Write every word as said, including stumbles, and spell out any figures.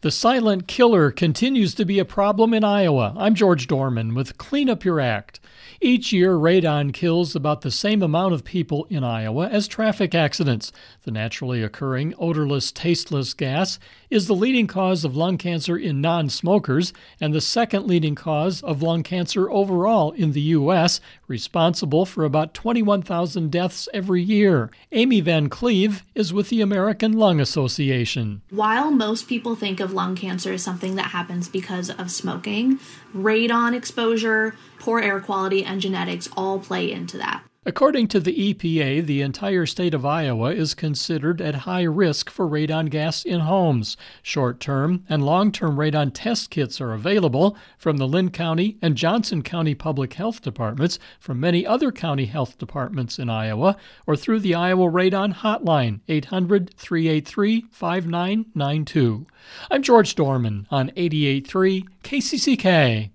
The silent killer continues to be a problem in Iowa. I'm George Dorman with Clean Up Your Act. Each year, radon kills about the same amount of people in Iowa as traffic accidents. The naturally occurring odorless, tasteless gas is the leading cause of lung cancer in non-smokers and the second leading cause of lung cancer overall in the U S, responsible for about twenty-one thousand deaths every year. Amy Van Cleve is with the American Lung Association. While most people think of lung cancer as something that happens because of smoking, radon exposure, poor air quality, and genetics all play into that. According to the E P A, the entire state of Iowa is considered at high risk for radon gas in homes. Short-term and long-term radon test kits are available from the Lynn County and Johnson County Public Health Departments, from many other county health departments in Iowa, or through the Iowa Radon Hotline, eight hundred, three eight three, five nine nine two. I'm George Dorman on eighty-eight point three K C C K.